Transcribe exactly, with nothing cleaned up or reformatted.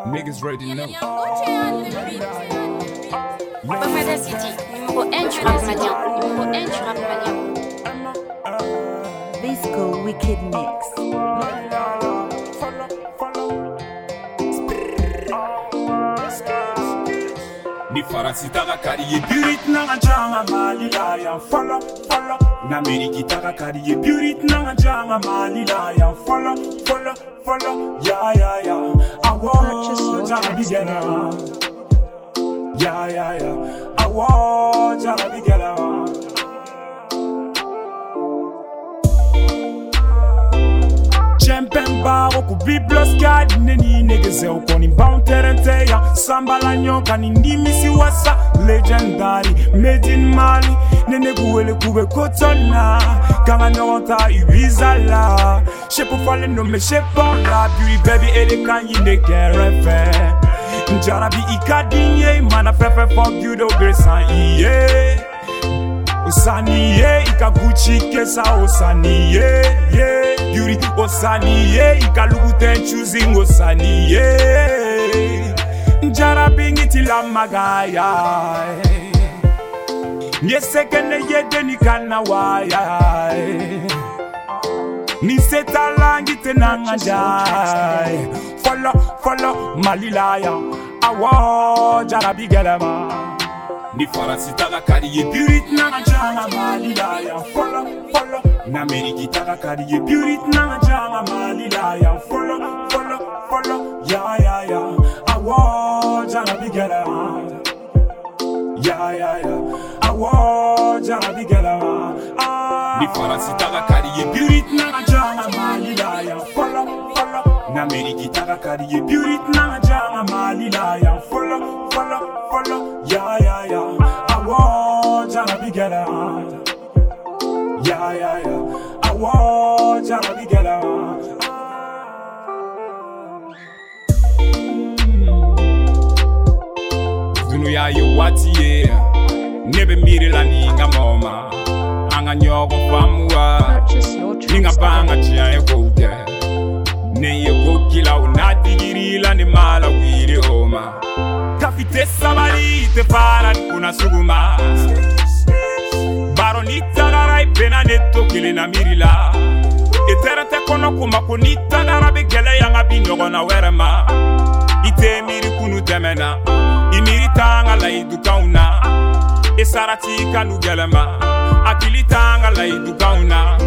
Niggas ready now. Bafada City, numéro un du rap malien, numéro un du rap malien. Visco Wicked Mix. Ni farasitaka kariye burit na janga malila ya follow follow na merikitaka kariye burit na janga malila ya follow follow follow ya ya ya awo jara bigela ya ya ya awo jara bigela Champion baro ku biblos gadi neni negeze ukoni bounterente ya sambala nyoka ni ndimisi wasa legendary made in Mali nene guwele kube kotona kama nonta ibizala shepu fale no me shepa la beauty baby ede kanyi ne kerefe njara bi ikadinye mana fefe for you do gresan iye Osaniye ikaguchi kesa osaniye yeah beauty osaniye ikaluguten choosing osaniye njara bingiti la magaya nye sekene yede ni kana waya ni setalangi tenanga jai follow follow malilaya awo jara bigelama Ni farasitaka kariye burit na jama malila ya follow follow na merikitaka kariye burit na jama malila ya follow follow follow ya ya ya awo jana bigela ya ya ya awo jana bigela Ni farasitaka kariye burit na jama malila ya follow follow na merikitaka kariye burit na jama malila ya follow follow follow ya ya ya awo jana bigela ya ya ya awo jana bigela Zunu ya yo wati ye nebe mire la ninga mama anga nyogo famwa ninga banga chia e koke ne ye kokila unadigiri la ni mala wiri homa Kafite sabari te para kuna suguma Baronita garai pena neto kile na mirila Etera te kono kuma kunita garabe gele yanga binyogo na werema Ite miri kunu temena Imiri tanga la idukauna Esarati kanu gelema Akili tanga la idukauna